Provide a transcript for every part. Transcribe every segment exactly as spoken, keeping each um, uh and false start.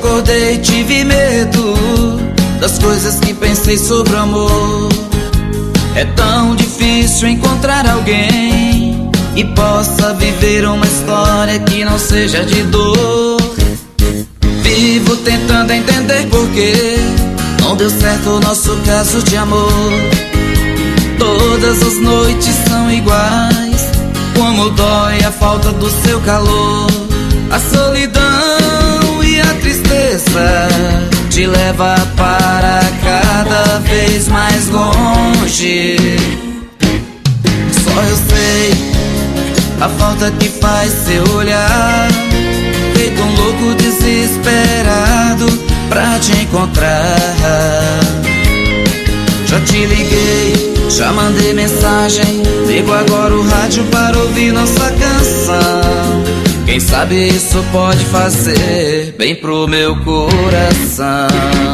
acordei, tive medo das coisas que pensei sobre o amor. É tão difícil encontrar alguém que possa viver uma história que não seja de dor. Vivo tentando entender por que não deu certo o nosso caso de amor. Todas as noites são iguais, como dói a falta do seu calor. A solidão e a tristeza te leva para cada vez mais longe. Só eu sei a falta que faz seu olhar, feito um louco desesperado pra te encontrar. Já te liguei, já mandei mensagem, ligo agora o rádio para ouvir nossa canção. Quem sabe isso pode fazer bem pro meu coração.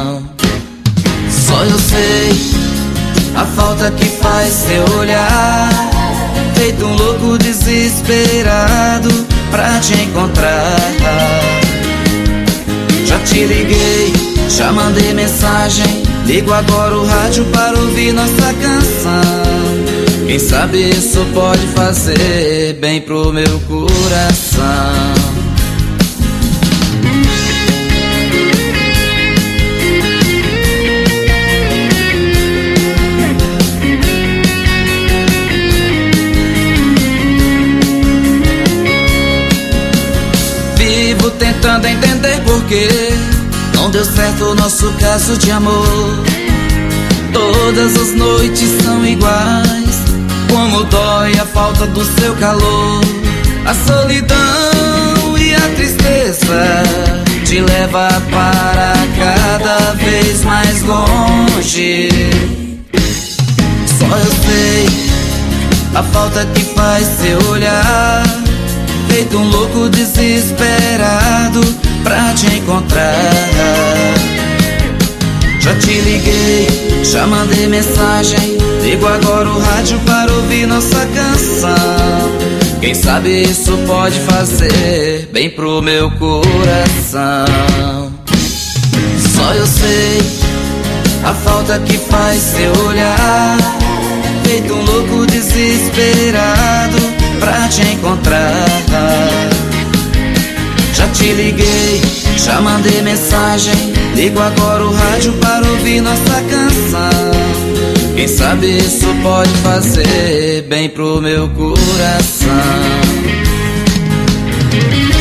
Só eu sei a falta que faz seu olhar, feito um louco desesperado pra te encontrar. Já te liguei, já mandei mensagem, ligo agora o rádio para ouvir nossa canção. Quem sabe isso pode fazer bem pro meu coração. Vivo tentando entender por que não deu certo o nosso caso de amor. Todas as noites são iguais, como dói a falta do seu calor. A solidão e a tristeza te leva para cada vez mais longe. Só eu sei a falta que faz seu olhar, feito um louco desesperado pra te encontrar. Já te liguei, já mandei mensagem, ligo agora o rádio para ouvir nossa canção. Quem sabe isso pode fazer bem pro meu coração. Só eu sei a falta que faz seu olhar, feito um louco desesperado pra te encontrar. Já te liguei, já mandei mensagem, ligo agora o rádio para ouvir nossa canção. Quem sabe isso pode fazer bem pro meu coração.